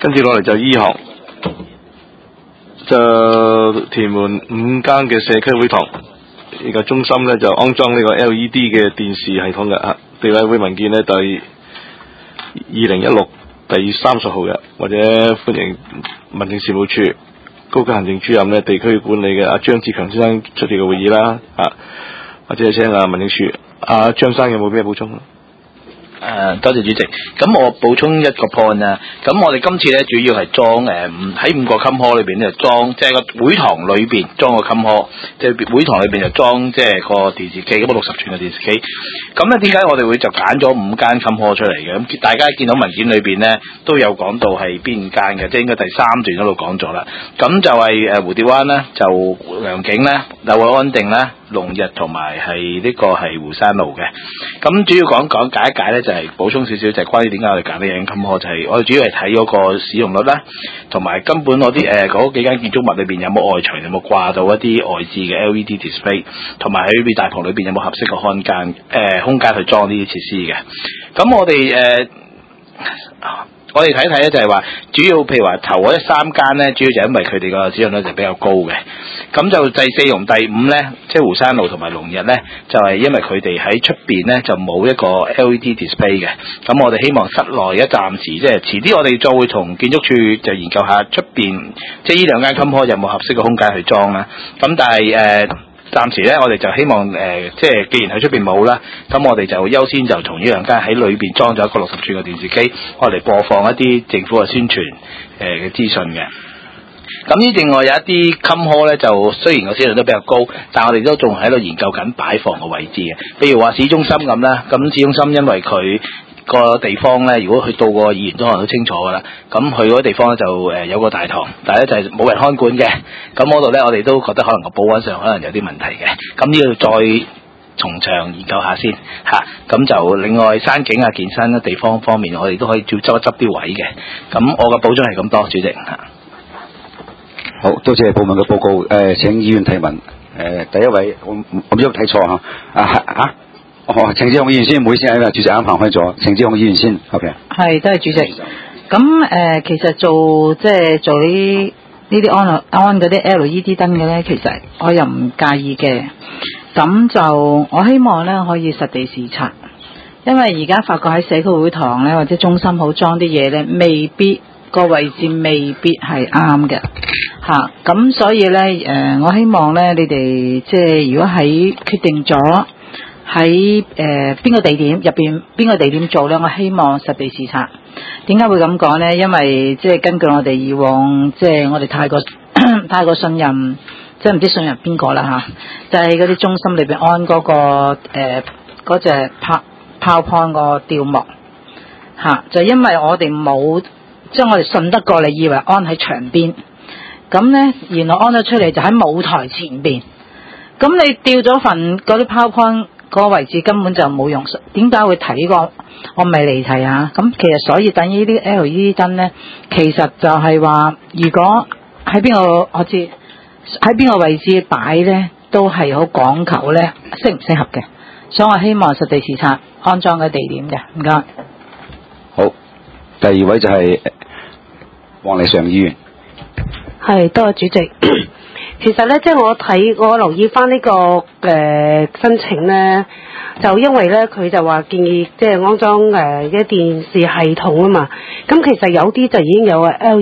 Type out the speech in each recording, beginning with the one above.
跟住落嚟就醫學，就屯門5間嘅社區會堂，呢個中心咧就安裝呢個 LED 嘅電視系統嘅啊。地委會文件咧第2016第30號嘅，或者歡迎民政事務處高級行政主任咧地區管理嘅阿張志強先生出席嘅會議啦啊，或者請民政處阿張生有冇咩補充？ 多謝主席。咁我補充一個 point 啊。咁我哋今次咧主要係裝喺5個禁科裏邊咧裝，即係個會堂裏邊裝個禁科，即係會堂裏邊就裝即係個電視機，咁60寸嘅電視機。咁咧點解我哋會就揀咗5間禁科出嚟嘅？咁大家見到文件裏邊咧都有講到係邊間嘅，即係應該第3段嗰度講咗啦。咁就係蝴蝶灣咧，就良景咧、大會安定咧、龍日同埋係呢個係湖山路嘅。咁主要講解一解咧，就係補充少少，就係關於點解我哋揀呢樣禁科，就係我哋主要係睇嗰個使用率啦，同埋根本嗰啲嗰幾間建築物裏邊有冇外牆，有冇掛到一啲外置嘅 LED display， 同埋喺裏邊大堂裏邊有冇合適嘅空間去裝呢啲設施嘅。咁我哋睇一睇咧，就係話主要譬如話頭嗰3間咧，主要就因為佢哋個使用率就比較高嘅。咁就第4同第5咧，即係湖山路同埋龍日咧，就係因為佢哋喺出邊咧就冇一個 LED display 嘅。咁我哋希望室內而家暫時即係遲啲，我哋再會同建築處就研究下出邊，即係呢2間禁科有冇合適嘅空間去裝啦。咁但係暫時咧，我哋就希望即係既然喺出邊冇啦，咁我哋就優先就從呢2間喺裏邊裝咗一個60寸嘅電視機，我哋播放一啲政府嘅宣傳嘅資訊嘅。咁呢另外有一啲禁科咧，就雖然個使用率都比較高，但我哋都仲喺度研究緊擺放嘅位置嘅。譬如話市中心咁啦，咁市中心因為佢個地方咧，如果去到個議員都可能都清楚噶啦。咁去嗰啲地方咧就有個大堂，但係咧就係冇人看管嘅。咁嗰度咧，我哋都覺得可能個保安上可能有啲問題嘅。咁呢度再從長研究下先嚇。咁就另外山景啊、健身嘅地方方面，我哋都可以照執一執啲位嘅。咁我嘅補充係咁多，主席嚇。 好多謝部門嘅報告。請議員提問。第一位，我唔知睇錯嚇。程志雄議員先，唔好意思，因為主席啱行開咗。程志雄議員先 ，OK。係， 多謝主席。咁其實做呢啲安嗰啲 LED 燈嘅咧，其實我又唔介意嘅。咁就我希望咧可以實地視察，因為而家發覺喺社區會堂咧或者中心好裝啲嘢咧，未必個位置未必係啱嘅嚇。咁所以咧我希望咧你哋即係如果喺決定咗喺邊個地點入邊邊個地點做咧，我希望實地視察。點解會咁講咧？因為即係根據我哋以往即係我哋太過信任，即係唔知信任邊個啦嚇，就係嗰啲中心裏邊安嗰個嗰隻PowerPoint個吊幕嚇，就因為我哋冇即係我哋信得過你，以為安喺牆邊，咁咧原來安咗出嚟就喺舞台前邊，咁你吊咗份嗰啲 PowerPoint。個位置根本就冇用，點解會提呢個？我咪離題啊！咁其實所以等於呢啲 LED 燈咧，其實就係話，如果喺邊個我知喺邊個位置擺咧，都係好講求咧適唔適合嘅。所以我希望實地視察安裝嘅地點嘅，唔該。 好，第2位就係黃麗嫦議員。 係，多謝主席。其實咧，即係我留意翻呢個申請咧，就因為咧佢就話建議即係安裝一電視系統啊嘛。咁其實有啲就已經有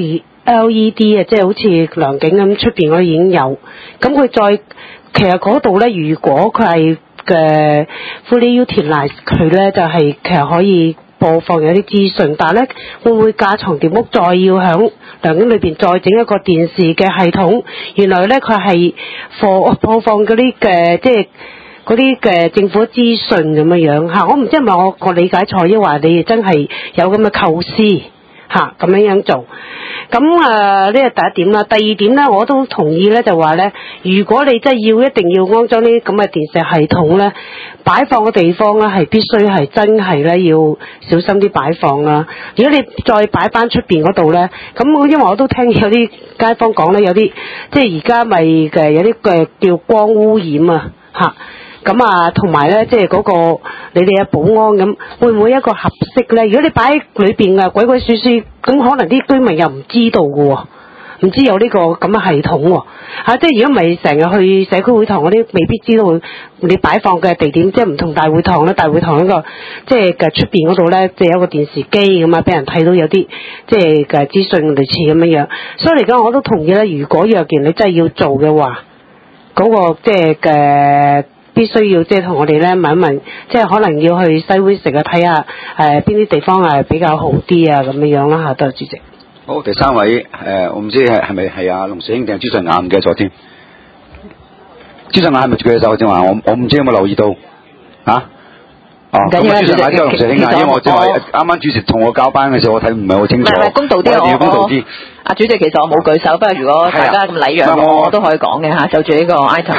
LED 啊，即係好似良景咁出邊嗰啲已經有。咁佢再其實嗰度咧，如果佢係fully utilize 佢咧，就係其實可以播放有啲資訊，但係咧會唔會架床疊屋再要響良景裏邊再整一個電視嘅系統？原來咧佢係播放嗰啲嘅即係嗰啲嘅政府資訊咁樣嚇。我唔知係咪我個理解錯，抑或你哋真係有咁嘅構思嚇咁樣做。咁呢個第一點啦。第二點咧，我都同意咧，就話咧，如果你真係一定要安裝呢啲咁嘅電視系統咧，擺放嘅地方咧係必須係真係咧要小心啲擺放啦。如果你再擺翻出邊嗰度咧，咁因為我都聽有啲街坊講咧，有啲即係而家咪有啲叫光污染啊嚇。 咁啊，同埋咧，即係嗰個你哋嘅保安咁，會唔會一個合適咧？如果你擺喺裏邊啊，鬼鬼祟祟，咁可能啲居民又唔知道嘅喎。唔知有呢個咁嘅系統喎，即係如果唔係成日去社區會堂嗰啲，未必知道你擺放嘅地點，即係唔同大會堂啦。大會堂嗰個即係嘅出邊嗰度咧，即係有個電視機咁啊，俾人睇到有啲即係嘅資訊類似咁樣樣。所以嚟講，我都同意咧。如果若然你真係要做嘅話，嗰個即係嘅必須要即係同我哋咧問一問，即係可能要去西會城啊睇下邊啲地方係比較好啲啊咁樣樣啦嚇。多謝主席。 好，第三位我唔知係咪係阿龍水兄定係朱順雅，唔記得咗添。朱順雅係咪舉手正話？我唔知有冇留意到啊？哦，咁啊，朱順雅之後龍水兄啊，因為我正話啱啱主持同我交班嘅時候，我睇唔係好清楚。 唔係公道啲， 公道啲。 阿主席其實我冇舉手，不過如果大家咁禮讓我都可以講嘅嚇，就住呢個 item。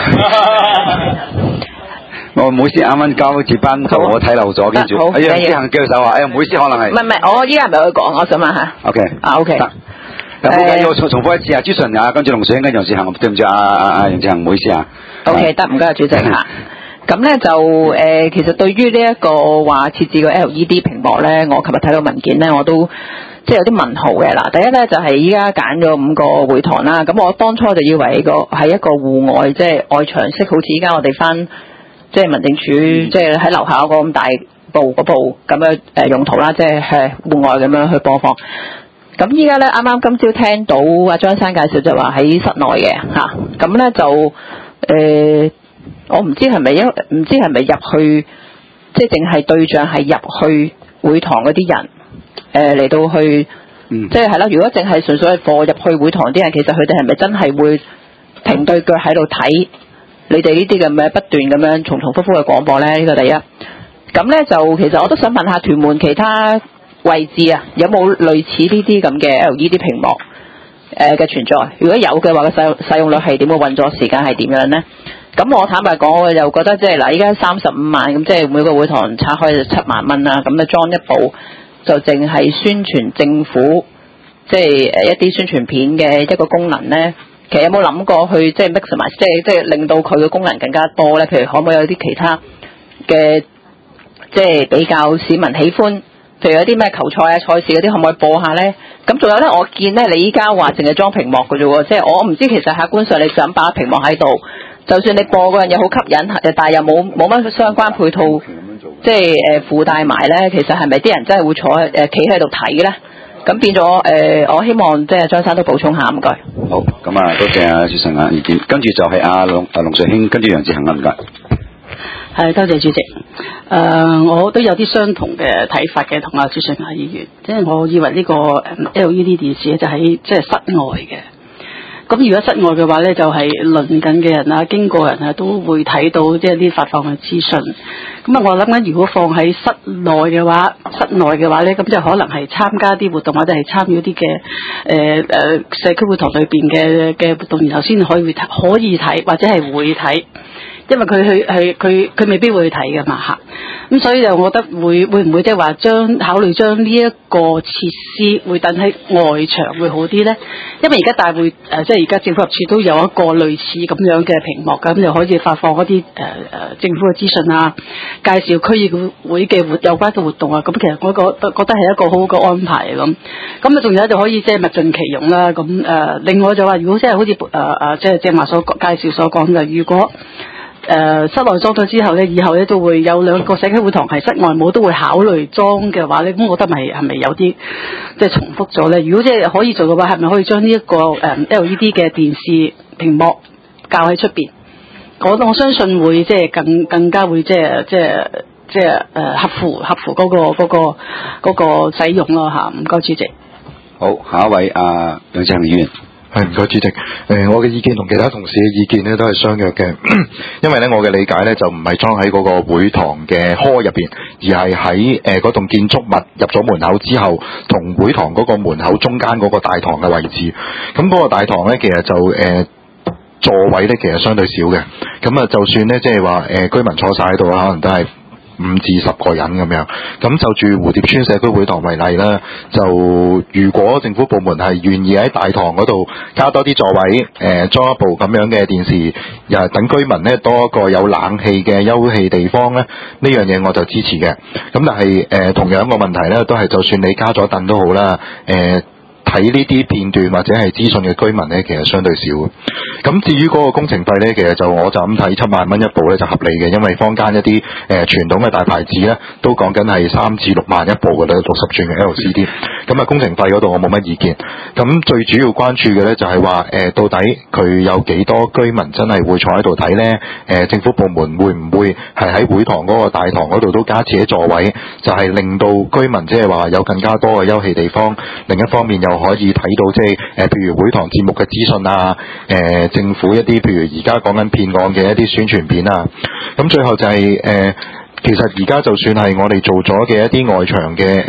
我唔好意思，啱啱交接班就我睇漏咗，跟住楊志恒舉手話，唔好意思，可能係唔係，我依家係咪去講？我想問下。 OK。 OK。 冇緊要，我重複一次啊，朱順雅跟住龍水英跟楊志恒，對唔住楊志恒，唔好意思啊。 OK，得，唔該，主席嚇。咁咧就其實對於呢一個話設置個 LED 屏幕咧，我琴日睇到文件咧，我都即係有啲問號嘅啦。第一咧就係依家揀咗5個會堂啦，咁我當初就以為係一個戶外即係外牆式，好似依家我哋翻即係民政處即係喺樓下嗰個咁大部嗰部咁樣用途啦，即係戶外咁樣去播放。咁依家咧啱啱今朝聽到阿張生介紹就話喺室內嘅嚇，咁咧就我唔知係咪入去，即係淨係對象係入去會堂嗰啲人嚟到去，即係啦。如果淨係純粹係課入去會堂啲人，其實佢哋係咪真係會平對腳喺度睇你哋呢啲咁嘅不斷咁樣重重複複嘅廣播咧？呢個第一。咁咧就其實我都想問下屯門其他位置啊，有冇類似呢啲咁嘅 LED 屏幕嘅存在？如果有嘅話，個使用率係點？個運作時間係點樣咧？咁我坦白講，我又覺得即係嗱，依家35萬咁，即係每個會堂拆開就7萬蚊啦。咁咧裝一部就淨係宣傳政府，即係一啲宣傳片嘅一個功能咧。其實有冇諗過去即係 maximize，即係令到佢嘅功能更加多咧？譬如可唔可以有啲其他嘅，即係比較市民喜歡，譬如有啲咩球賽啊、賽事嗰啲，可唔可以播下咧？咁仲有咧，我見咧你依家話淨係裝屏幕嘅啫喎，即係我唔知其實客觀上你想擺屏幕喺度。就算你播嗰樣嘢好吸引，但係又冇乜相關配套，即係附帶埋咧，其實係咪啲人真係會坐企喺度睇咧？咁變咗我希望即係張生都補充下，唔該。 好，咁啊，多謝阿朱順雅意見，跟住就係阿龍瑞興，跟住楊志恒啊，唔該。 係，多謝主席。我都有啲相同嘅睇法嘅，同阿朱順雅議員，即係我以為呢個 LED 電視就喺即係室外嘅。咁如果室外嘅話咧，就係鄰近嘅人啊、經過人啊都會睇到即係啲發放嘅資訊。咁啊，我諗緊如果放喺室內嘅話咧，咁就可能係參加啲活動或者係參與一啲嘅社區會堂裏邊嘅活動，然後先可以睇或者係會睇。因為佢未必會去睇㗎嘛嚇，咁所以就我覺得會唔會即係話考慮將呢一個設施會等喺外牆會好啲咧？因為而家大會即係而家政府合署都有一個類似咁樣嘅屏幕，咁就可以發放一啲政府嘅資訊啊，介紹區議會嘅有關嘅活動啊，咁其實我覺得係一個好好嘅安排咁。咁啊，仲有就可以即係物盡其用啦。咁另外就話如果即係好似即係正話介紹所講嘅，如果室內裝咗之後咧，以後咧都會有2個社區會堂係室外冇，都會考慮裝嘅話咧，咁我覺得係咪有啲即係重複咗咧？如果即係可以做嘅話，係咪可以將呢一個LED 嘅電視屏幕校喺出邊？我相信會即係更加會即係合乎嗰個使用咯嚇。唔該，主席。 好，下一位楊志恒議員。 係，唔該主席。我嘅意見同其他同事嘅意見咧都係相若嘅，因為咧我嘅理解咧就唔係裝喺嗰個會堂嘅 hall 入邊，而係喺嗰棟建築物入咗門口之後，同會堂嗰個門口中間嗰個大堂嘅位置。咁嗰個大堂咧其實就座位咧其實相對少嘅，咁啊就算咧即係話居民坐晒喺度啦，可能都係 5至10個人咁樣。咁就住蝴蝶村社區會堂為例啦，就如果政府部門係願意喺大堂嗰度加多啲座位，裝一部咁樣嘅電視，又係等居民咧多一個有冷氣嘅休憩地方咧，呢樣嘢我就支持嘅。咁但係同樣個問題咧，都係就算你加咗凳都好啦，睇呢啲片段或者係資訊嘅居民呢，其實相對少。咁至於嗰個工程費呢，其實我就咁睇7萬蚊一部呢就合理嘅，因為坊間一啲傳統嘅大牌子呢，都講緊係3至6萬一部嘅咧，60寸嘅 LCD。咁啊，工程費嗰度我冇乜意見。咁最主要關注嘅呢，就係話到底佢有幾多居民真係會坐喺度睇呢？政府部門會唔會係喺會堂嗰個大堂嗰度都加設座位，就係令到居民即係話有更加多嘅休憩地方。另一方面又可以睇到即係譬如會堂節目嘅資訊啊，政府一啲譬如而家講緊騙案嘅一啲宣傳片啊，咁最後就係其實而家就算係我哋做咗嘅一啲外牆嘅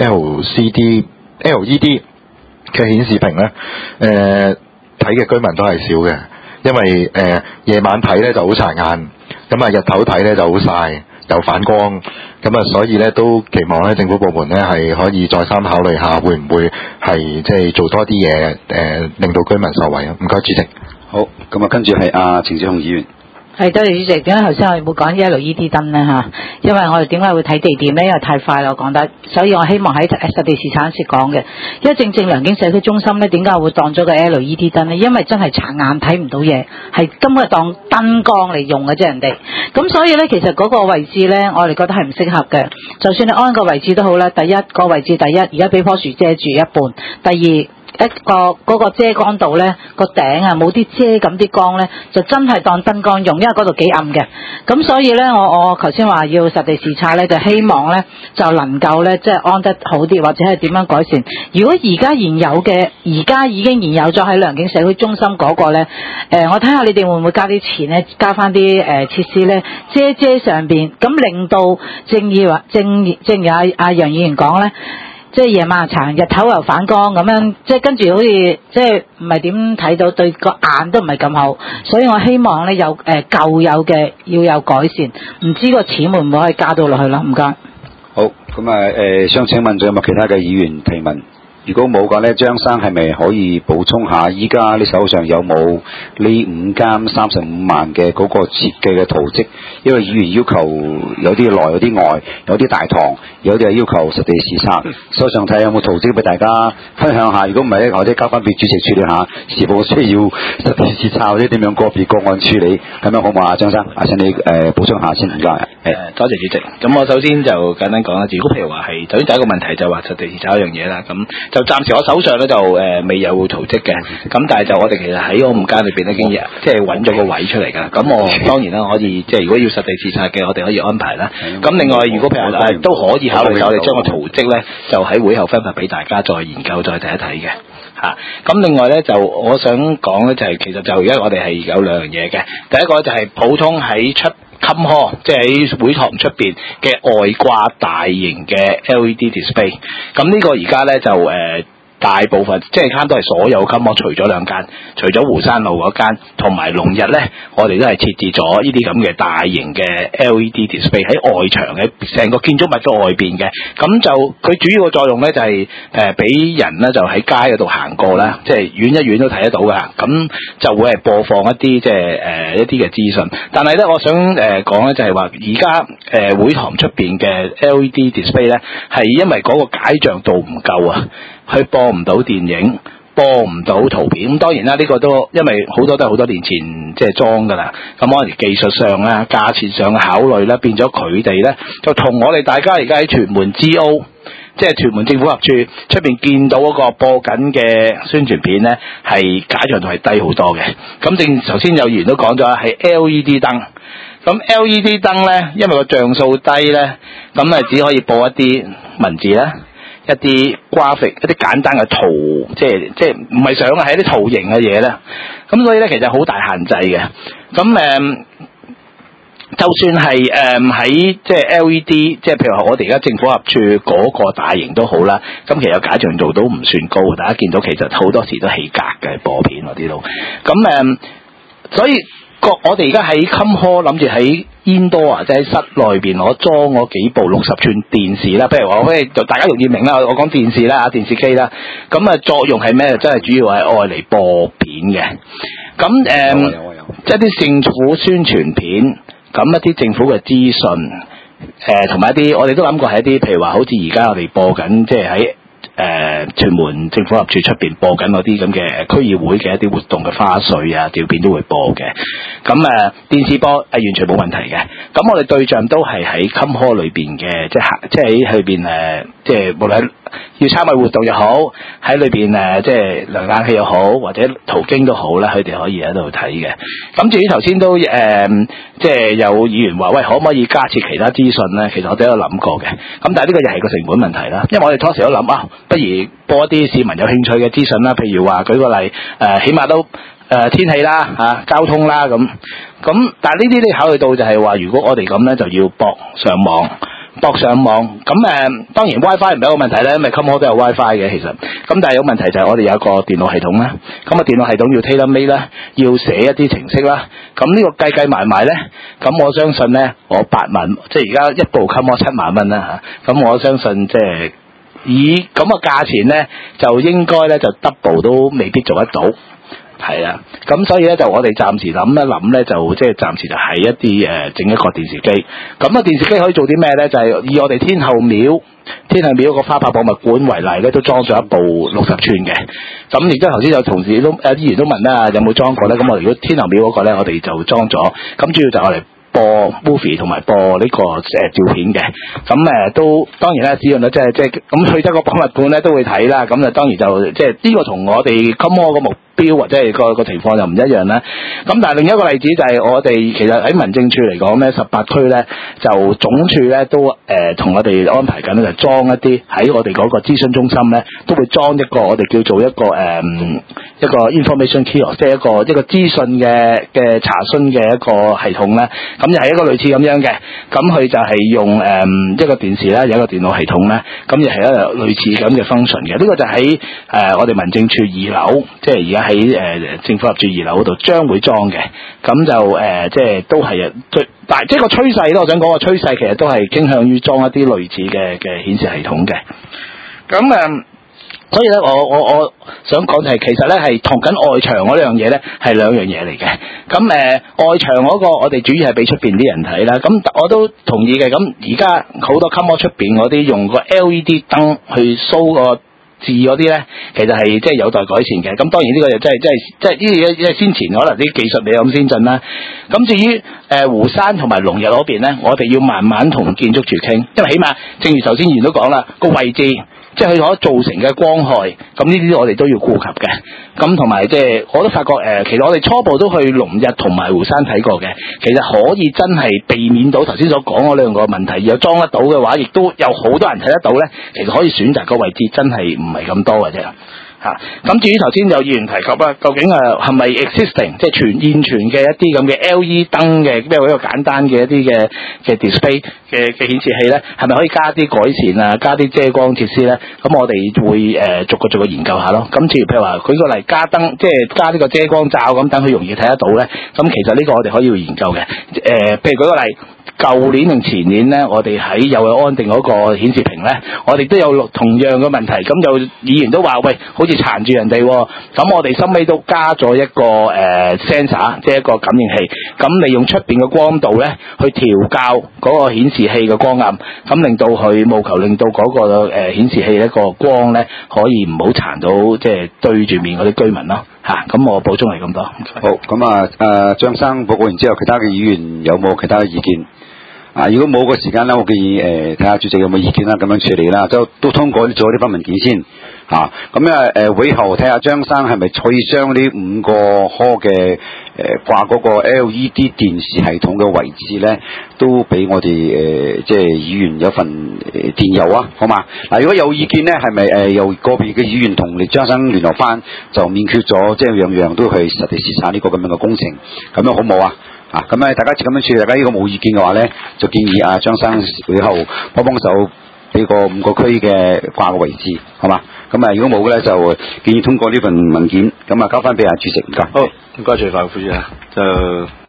LED 嘅顯示屏咧，睇嘅居民都係少嘅，因為夜晚睇咧就好殘眼，咁啊日頭睇咧就好曬又反光，咁啊所以咧都期望咧政府部門咧係可以再三考慮下，會唔會係即係做多啲嘢令到居民受惠啊？唔該，主席。 好，咁啊跟住係阿程志雄議員。 係，多謝主席。點解頭先我哋冇講 LED 燈咧嚇？因為我哋點解會睇地點咧？因為太快啦，我講得，所以我希望喺實地視察時講嘅。因為正良景社區中心咧，點解會當咗個 LED 燈咧？因為真係殘眼睇唔到嘢，係根本係當燈光嚟用嘅啫，人哋。咁所以咧，其實嗰個位置咧，我哋覺得係唔適合嘅。就算你安個位置都好啦，第一個位置而家俾棵樹遮住一半，第二。嗰個遮光度咧，個頂啊冇啲遮咁啲光咧，就真係當燈光用，因為嗰度幾暗嘅。咁所以咧，我頭先話要實地視察咧，就希望咧就能夠咧即係安得好啲，或者係點樣改善。如果而家已經現有咗喺良景社區中心嗰個咧，我睇下你哋會唔會加啲錢咧，加翻啲設施咧，遮上邊，咁令到正如阿楊議員講咧。即係夜晚殘，日頭又反光咁樣，即係跟住好似即係唔係點睇到，對個眼都唔係咁好，所以我希望咧有舊有嘅要有改善，唔知個錢會唔會可以加到落去啦？唔該。 好，咁啊想請問仲有冇其他嘅議員提問？如果冇嘅咧，張生係咪可以補充下？依家你手上有冇呢5間35萬嘅嗰個設計嘅圖則？因為議員要求有啲內有啲外，有啲大堂，有啲係要求實地視察。手上睇有冇圖則俾大家分享下？如果唔係咧，或者交翻俾主席處理下，是否需要實地視察或者點樣個別個案處理？咁樣好唔好啊，張生？請你補充下先，唔該。 多謝主席。咁我首先就簡單講啦。如果譬如話係，首先第一個問題就話實地視察一樣嘢啦。咁就暫時我手上咧就未有圖則嘅，咁但係就我哋其實喺我5間裏邊咧已經即係揾咗個位出嚟㗎。咁我當然啦，可以即係如果要實地視察嘅，我哋可以安排啦。咁另外如果譬如話都可以考慮我哋將個圖則咧就喺會後分發俾大家再研究再睇一睇嘅嚇。咁另外咧就我想講咧就係其實就而家我哋係有2樣嘢嘅。第一個就係普通喺出Come hall 即係喺會堂出邊嘅外掛大型嘅 LED display， 咁呢個而家咧就大部分即係差唔多係所有 Come hall 除咗2間，除咗湖山路嗰間同埋龍日咧，我哋都係設置咗呢啲咁嘅大型嘅 LED display 喺外牆嘅成個建築物嘅外邊嘅，咁就佢主要嘅作用咧就係俾人咧就喺街嗰度行過啦，即係遠一遠都睇得到㗎，咁就會係播放一啲即係一啲嘅資訊。但係咧，我想講咧就係話而家會堂出邊嘅 LED display 咧係因為嗰個解像度唔夠啊。佢播唔到電影，播唔到圖片。咁當然啦，呢個都因為好多都係好多年前即係裝㗎啦。咁可能技術上啊、價錢上嘅考慮啦，變咗佢哋咧就同我哋大家而家喺屯門 GO， 即係屯門政府合署出邊見到嗰個播緊嘅宣傳片咧，係解像度係低好多嘅。咁頭先有議員都講咗係 LED 燈。咁 LED 燈咧，因為個像素低咧，咁只可以播一啲文字啦。一啲 graphic 一啲簡單嘅圖，即係唔係相啊，係一啲圖形嘅嘢咧。咁所以咧，其實好大限制嘅。咁就算係喺即係 LED，即係譬如話我哋而家政府合署嗰個大型都好啦。咁其實解像度都唔算高，大家見到其實好多時都起格嘅播片嗰啲都。咁所以我哋而家喺 Come hall 諗住喺 indoor 即係喺室內邊我裝嗰幾部60寸電視啦，譬如話喂就大家容易明啦，我講電視啦電視機啦，咁啊作用係咩？真係主要係愛嚟播片嘅。咁即係啲政府宣傳片，咁一啲政府嘅資訊，同埋一啲我哋都諗過係一啲，譬如話好似而家我哋播緊，即係喺屯門政府合署出邊播緊嗰啲咁嘅區議會嘅一啲活動嘅花絮啊、照片都會播嘅。咁電視播係完全冇問題嘅。咁我哋對象都係喺 com hall 裏邊嘅，即係喺裏邊即係無論要參與活動又好，喺裏邊即係涼冷氣又好，或者途經都好啦，佢哋可以喺度睇嘅。咁至於頭先都即係有議員話喂，可唔可以加設其他資訊咧？其實我哋都有諗過嘅。咁但係呢個又係個成本問題啦，因為我哋當時都諗不如播一啲市民有興趣嘅資訊啦，譬如話舉個例，起碼都天氣啦、交通啦咁。但係呢啲你考慮到就係話，如果我哋咁咧，就要駁上網。咁當然 WiFi 唔係一個問題咧，因為 com hall 都有 WiFi 嘅其實。咁但係有問題就係我哋有個電腦系統啦。咁電腦系統要 tailor made 啦，要寫一啲程式啦。咁呢個計埋咧，咁我相信咧，我8萬，即係而家一部 com hall 7萬蚊啦嚇。咁我相信即係以咁嘅價錢咧，就應該咧就 double 都未必做得到。係啊，咁所以咧就我哋暫時諗一諗咧，就即係暫時就係一啲整一個電視機。咁電視機可以做啲咩咧？就係以我哋天后廟嗰個花炮博物館為例咧，都裝咗一部60寸嘅。咁亦都頭先有同事都議員都問啦，有冇裝過咧？咁我如果天后廟嗰個咧，我哋就裝咗。咁主要就係我哋播 movie 同埋播呢個照片嘅。咁都當然啦，只用咧即係咁去得個博物館咧都會睇啦。咁當然就即係呢個同我哋 com hall 個目標或者係個情況就唔一樣啦。咁但係另一個例子就係我哋其實喺民政處嚟講咧，18區咧就總處咧都同我哋安排緊咧，就裝一啲喺我哋嗰個諮詢中心咧，都會裝一個我哋叫做一個 information kiosk， 即係一個資訊嘅查詢嘅一個系統咧。咁又係一個類似咁樣嘅。咁佢就係用一個電視啦，有一個電腦系統咧，咁又係一個類似咁嘅 function 嘅。呢個就喺我哋民政處2樓，即係而家喺政府合署2樓嗰度將會裝嘅。咁就即係都係但係即係個趨勢咧，我想講個趨勢其實都係傾向於裝一啲類似嘅顯示系統嘅。咁所以咧，我想講就係其實咧係同緊外牆嗰樣嘢咧係兩樣嘢嚟嘅。咁外牆嗰個我哋主要係俾出邊啲人睇啦。咁我都同意嘅。咁而家好多 com hall 出邊嗰啲用個 LED 燈去 show 個字嗰啲咧，其實係即係有待改善嘅。咁當然呢個就即係呢啲嘢先前可能啲技術未有咁先進啦。咁至於湖山同埋龍日嗰邊咧，我哋要慢慢同建築署傾，因為起碼正如頭先議員都講啦，個位置。即係佢所造成嘅光害，咁呢啲我哋都要顧及嘅。咁同埋即係我都發覺其實我哋初步都去龍日同埋湖山睇過嘅，其實可以真係避免到頭先所講嗰兩個問題，有裝得到嘅話，亦都有好多人睇得到咧。其實可以選擇個位置真係唔係咁多嘅啫。咁至於頭先有議員提及啦，究竟係咪 existing 即係現存嘅一啲咁嘅 LED 燈嘅咩一個簡單嘅一啲嘅 display 嘅顯示器咧，係咪可以加啲改善啊，加啲遮光設施咧？咁我哋會逐個研究下咯。咁譬如話舉個例加燈，即係加呢個遮光罩咁，等佢容易睇得到咧。咁其實呢個我哋可以去研究嘅。譬如舉個例。舊年定前年咧，我哋喺友愛安定嗰個顯示屏咧，我哋都有同樣嘅問題。咁就議員都話喂，好似纏住人哋喎。咁我哋收尾都加咗一個sensor， 即係一個感應器。咁利用出邊嘅光度咧，去調校嗰個顯示器嘅光暗，咁令到佢務求令到嗰個顯示器咧個光咧可以唔好纏到即係對住面嗰啲居民咯。咁我補充係咁多。 好，咁張生報告完之後，其他嘅議員有冇其他嘅意見？如果冇個時間咧，我建議睇下主席有冇意見啦，咁樣處理啦，都通過咗呢份文件先咁會後睇下張生係咪可以將呢5個科嘅掛嗰個 LED 電視系統嘅位置咧，都俾我哋即係議員有份電郵啊，好嘛？如果有意見咧，係咪由個別嘅議員同你張生聯絡翻，就免決咗即係樣樣都去實地視察呢個咁樣嘅工程，咁樣好唔好啊？咁大家咁樣處理，大家如果冇意見嘅話咧，就建議張生會後幫手俾個5個區嘅掛個位置，好嘛？咁如果冇咧，就建議通過呢份文件，咁交翻俾主席，唔該。 好，唔該，徐副主席就。